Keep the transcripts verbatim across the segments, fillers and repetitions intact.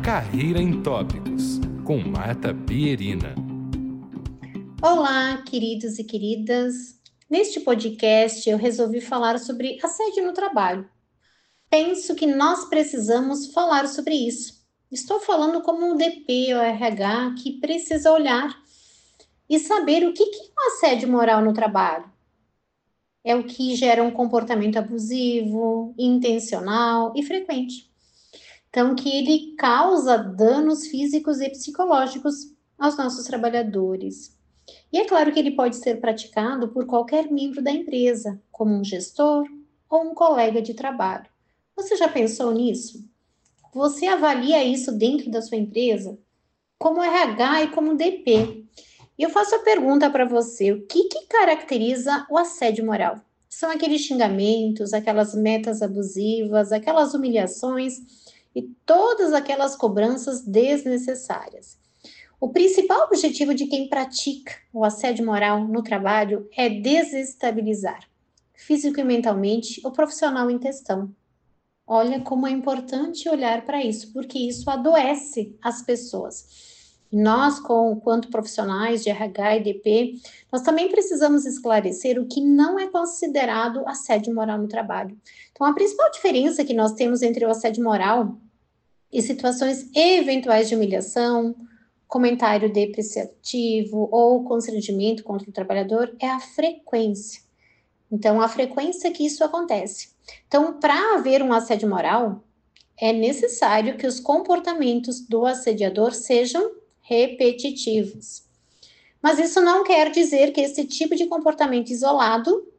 Carreira em Tópicos, com Marta Pierina. Olá, queridos e queridas. Neste podcast eu resolvi falar sobre assédio no trabalho. Penso que nós precisamos falar sobre isso. Estou falando como um D P ou R H que precisa olhar e saber o que é um assédio moral no trabalho. É o que gera um comportamento abusivo, intencional e frequente. Então, que ele causa danos físicos e psicológicos aos nossos trabalhadores. E é claro que ele pode ser praticado por qualquer membro da empresa, como um gestor ou um colega de trabalho. Você já pensou nisso? Você avalia isso dentro da sua empresa? Como R H e como D P. E eu faço a pergunta para você, o que, que caracteriza o assédio moral? São aqueles xingamentos, aquelas metas abusivas, aquelas humilhações e todas aquelas cobranças desnecessárias. O principal objetivo de quem pratica o assédio moral no trabalho é desestabilizar, físico e mentalmente, o profissional em questão. Olha como é importante olhar para isso, porque isso adoece as pessoas. Nós, quanto profissionais de R H e D P, nós também precisamos esclarecer o que não é considerado assédio moral no trabalho. Então, a principal diferença que nós temos entre o assédio moral e situações eventuais de humilhação, comentário depreciativo ou constrangimento contra o trabalhador é a frequência. Então, a frequência que isso acontece. Então, para haver um assédio moral, é necessário que os comportamentos do assediador sejam repetitivos. Mas isso não quer dizer que esse tipo de comportamento isolado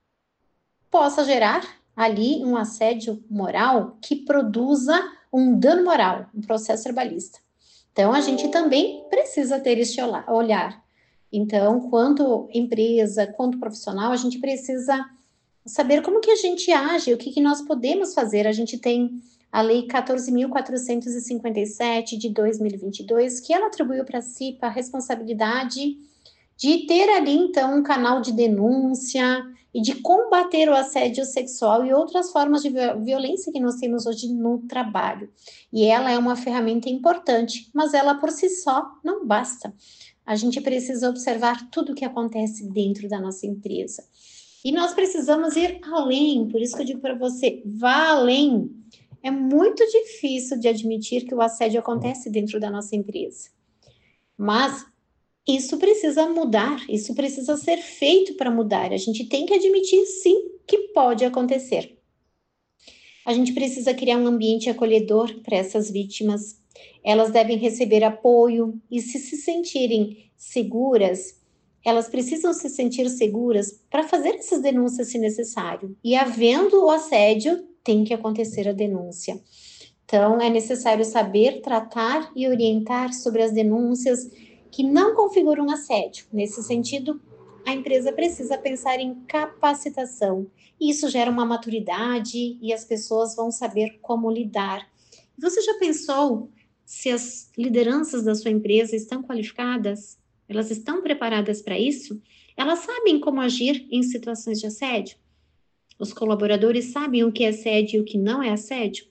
possa gerar ali um assédio moral que produza um dano moral, um processo trabalhista. Então, a gente também precisa ter este olhar. Então, quanto empresa, quanto profissional, a gente precisa saber como que a gente age, o que, que nós podemos fazer. A gente tem a Lei quatorze mil quatrocentos e cinquenta e sete de dois mil e vinte e dois, que ela atribuiu para si a responsabilidade de ter ali, então, um canal de denúncia e de combater o assédio sexual e outras formas de violência que nós temos hoje no trabalho. E ela é uma ferramenta importante, mas ela por si só não basta. A gente precisa observar tudo o que acontece dentro da nossa empresa. E nós precisamos ir além, por isso que eu digo para você, vá além. É muito difícil de admitir que o assédio acontece dentro da nossa empresa. Mas isso precisa mudar, isso precisa ser feito para mudar. A gente tem que admitir, sim, que pode acontecer. A gente precisa criar um ambiente acolhedor para essas vítimas. Elas devem receber apoio e, se se sentirem seguras, elas precisam se sentir seguras para fazer essas denúncias se necessário. E havendo o assédio, tem que acontecer a denúncia. Então, é necessário saber tratar e orientar sobre as denúncias que não configuram assédio. Nesse sentido, a empresa precisa pensar em capacitação. E isso gera uma maturidade e as pessoas vão saber como lidar. Você já pensou se as lideranças da sua empresa estão qualificadas? Elas estão preparadas para isso? Elas sabem como agir em situações de assédio? Os colaboradores sabem o que é assédio e o que não é assédio?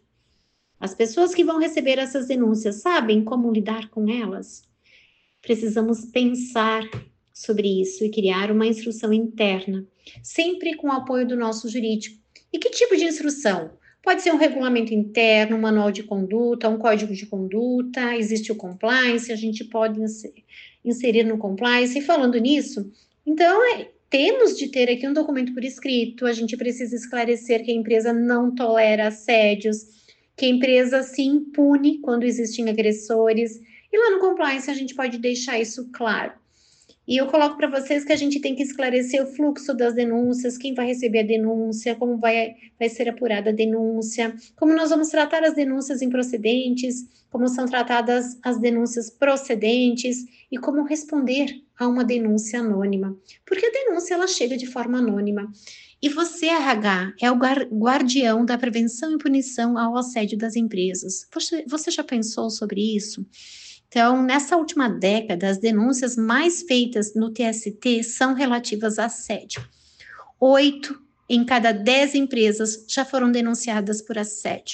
As pessoas que vão receber essas denúncias sabem como lidar com elas? Precisamos pensar sobre isso e criar uma instrução interna, sempre com o apoio do nosso jurídico. E que tipo de instrução? Pode ser um regulamento interno, um manual de conduta, um código de conduta, existe o compliance, a gente pode inserir no compliance. E falando nisso, então, é, temos de ter aqui um documento por escrito, a gente precisa esclarecer que a empresa não tolera assédios, que a empresa se impune quando existem agressores. E lá no compliance a gente pode deixar isso claro. E eu coloco para vocês que a gente tem que esclarecer o fluxo das denúncias, quem vai receber a denúncia, como vai, vai ser apurada a denúncia, como nós vamos tratar as denúncias improcedentes, como são tratadas as denúncias procedentes e como responder a uma denúncia anônima. Porque a denúncia ela chega de forma anônima. E você, R H, é o guardião da prevenção e punição ao assédio das empresas. Você, você já pensou sobre isso? Então, nessa última década, as denúncias mais feitas no T S T são relativas a assédio. Oito em cada dez empresas já foram denunciadas por assédio.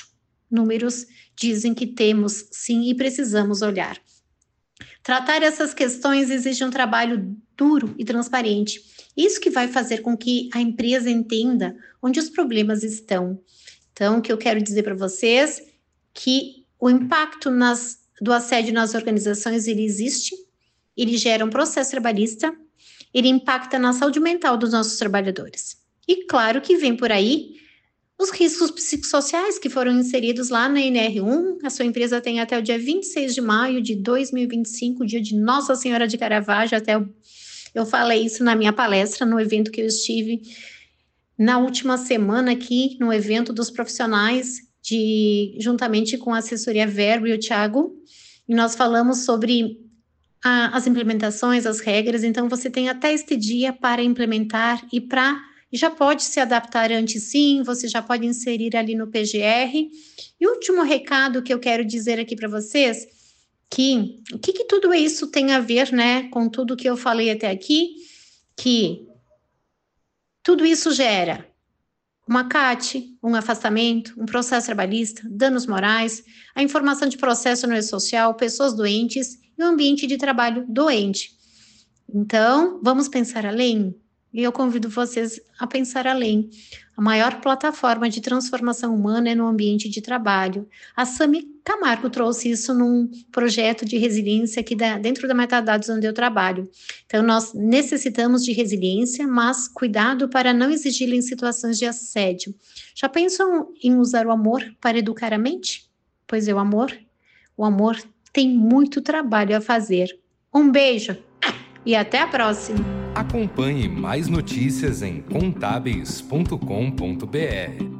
números dizem que temos sim e precisamos olhar. Tratar essas questões exige um trabalho duro e transparente. Isso que vai fazer com que a empresa entenda onde os problemas estão. Então, o que eu quero dizer para vocês é que o impacto nas, do assédio nas organizações, ele existe, ele gera um processo trabalhista, ele impacta na saúde mental dos nossos trabalhadores. E claro que vem por aí os riscos psicossociais que foram inseridos lá na N R um. A sua empresa tem até o dia vinte e seis de maio de dois mil e vinte e cinco, dia de Nossa Senhora de Caravaggio. Até eu, eu falei isso na minha palestra, no evento que eu estive na última semana aqui, no evento dos profissionais, de, juntamente com a assessoria Verbo e o Thiago, e nós falamos sobre a, as implementações, as regras. Então, você tem até este dia para implementar e para... já pode se adaptar antes sim, você já pode inserir ali no P G R. E o último recado que eu quero dizer aqui para vocês, que o que, que tudo isso tem a ver, né, com tudo que eu falei até aqui, que tudo isso gera uma C A T, um afastamento, um processo trabalhista, danos morais, a informação de processo no e-social, pessoas doentes e um ambiente de trabalho doente. Então, vamos pensar além? E eu convido vocês a pensar além. A maior plataforma de transformação humana é no ambiente de trabalho. A Sami Camargo trouxe isso num projeto de resiliência aqui da, dentro da Metadados, onde eu trabalho. Então, nós necessitamos de resiliência, mas cuidado para não exigi-la em situações de assédio. Já pensam em usar o amor para educar a mente? Pois é, o amor, o amor tem muito trabalho a fazer. Um beijo e até a próxima! Acompanhe mais notícias em contábeis ponto com ponto br.